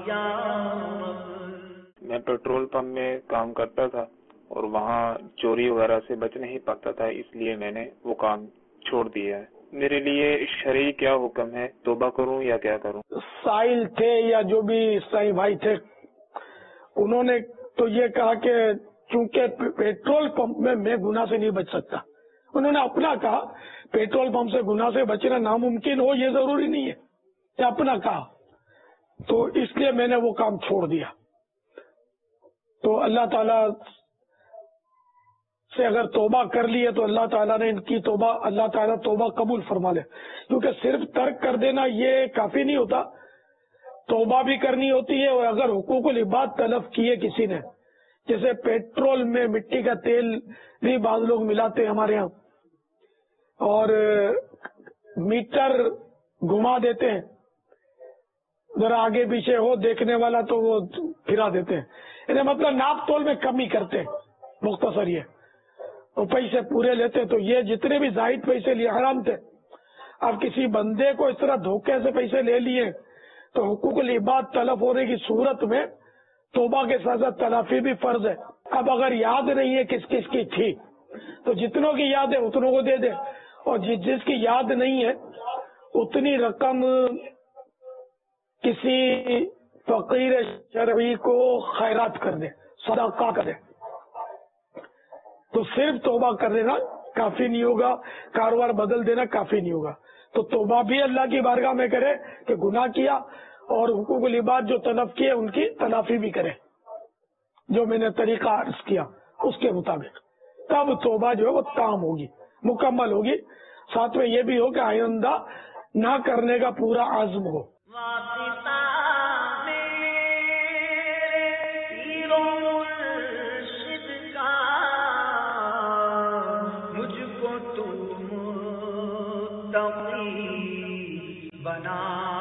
یا رب۔ میں پیٹرول پمپ میں کام کرتا تھا اور وہاں چوری وغیرہ سے بچ نہیں پاتا تھا، اس لیے میں نے وہ کام چھوڑ دیا ہے۔ میرے لیے شرعی کیا حکم ہے؟ توبہ کروں یا کیا کروں؟ سائل تھے یا جو بھی سائی بھائی تھے، انہوں نے تو یہ کہا کہ چونکہ پیٹرول پمپ میں گناہ سے نہیں بچ سکتا، انہوں نے اپنا کہا پیٹرول پمپ سے گناہ سے بچنا ناممکن ہو یہ ضروری نہیں ہے، یہ اپنا کہا، تو اس لیے میں نے وہ کام چھوڑ دیا۔ تو اللہ تعالیٰ سے اگر توبہ کر لی ہے تو اللہ تعالیٰ نے ان کی توبہ، اللہ تعالیٰ توبہ قبول فرما لے، کیونکہ صرف ترک کر دینا یہ کافی نہیں ہوتا، توبہ بھی کرنی ہوتی ہے، اور اگر حقوق العباد تلف کیے کسی نے، جیسے پیٹرول میں مٹی کا تیل بھی بعض لوگ ملاتے ہیں ہمارے ہاں، اور میٹر گھما دیتے ہیں، ذرا آگے پیچھے ہو دیکھنے والا تو وہ پھرا دیتے ہیں، یعنی مطلب ناپ تول میں کمی کرتے ہیں، مختصر یہ، اور پیسے پورے لیتے، تو یہ جتنے بھی زائد پیسے لیے حرام تھے۔ اب کسی بندے کو اس طرح دھوکے سے پیسے لے لیے تو حقوق العباد تلف ہونے کی صورت میں توبہ کے ساتھ ساتھ تلافی بھی فرض ہے۔ اب اگر یاد نہیں ہے کس کس کی تھی تو جتنوں کی یاد ہے اتنوں کو دے دے، اور جس کی یاد نہیں ہے اتنی رقم کسی فقیر شرعی کو خیرات کر دے، صدقہ کر دے۔ تو صرف توبہ کر دینا کافی نہیں ہوگا، کاروبار بدل دینا کافی نہیں ہوگا، تو توبہ بھی اللہ کی بارگاہ میں کرے کہ گناہ کیا، اور حقوق العباد جو تلف کیے ان کی تلافی بھی کرے، جو میں نے طریقہ عرض کیا اس کے مطابق، تب توبہ جو ہے وہ تام ہوگی، مکمل ہوگی، ساتھ میں یہ بھی ہو کہ آئندہ نہ کرنے کا پورا عزم ہو۔ مجھ کو تم متقی بنا